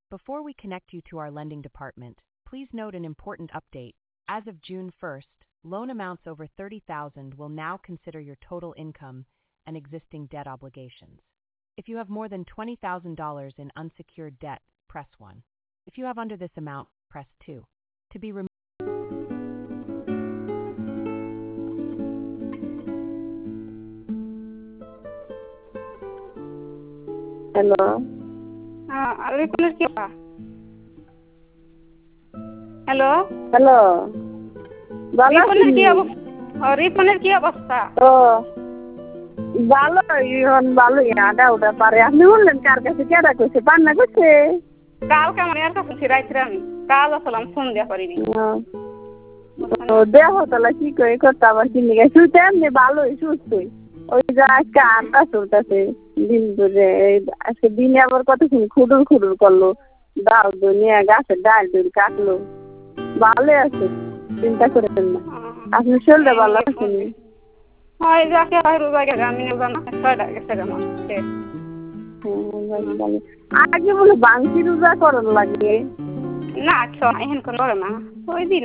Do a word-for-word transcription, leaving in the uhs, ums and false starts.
Before we connect you to our lending department, please note an important update. As of June first, loan amounts over thirty thousand dollars will now consider your total income and existing debt obligations. If you have more than twenty thousand dollars in unsecured debt, press one. If you have under this amount, press two. To be removed. Hello. हाँ refund क्या hello Hello. ভালো রিফন্ডের আছেন? কি অবস্থা রিফন্ডের কি অবস্থা তো ভালো এখন ভালো আডা ওটা পারে আপনি বললেন কার কাছে কেডা কইছে পান্না কইছে কালকে আমার এর কাছে রাইতে আমি কাল আসলাম ফোন দিয়া পারিনি ও দেখো তাহলে কি করে করতে আবার কিনে গেছে শুতে এমনি ভালোই সুস্থই ওই যে আজকে আড্ডা চলতেছে দিন ধরে আজকে দিনে আবার কতক্ষণ খুডুর খুডুর করলো ডাল নিয়ে গাছের ডাল ডুল কাটলো ভালো আছে চিন্তা করেন না আপনি শরীরটা ভালো আছেন হয় যাকে হয় রোজা গেছে আমি জানা ছয়টা গেছে আমার আগে বলে বাংকি রোজা করার লাগে না আচ্ছা এখন করে না ওই দিন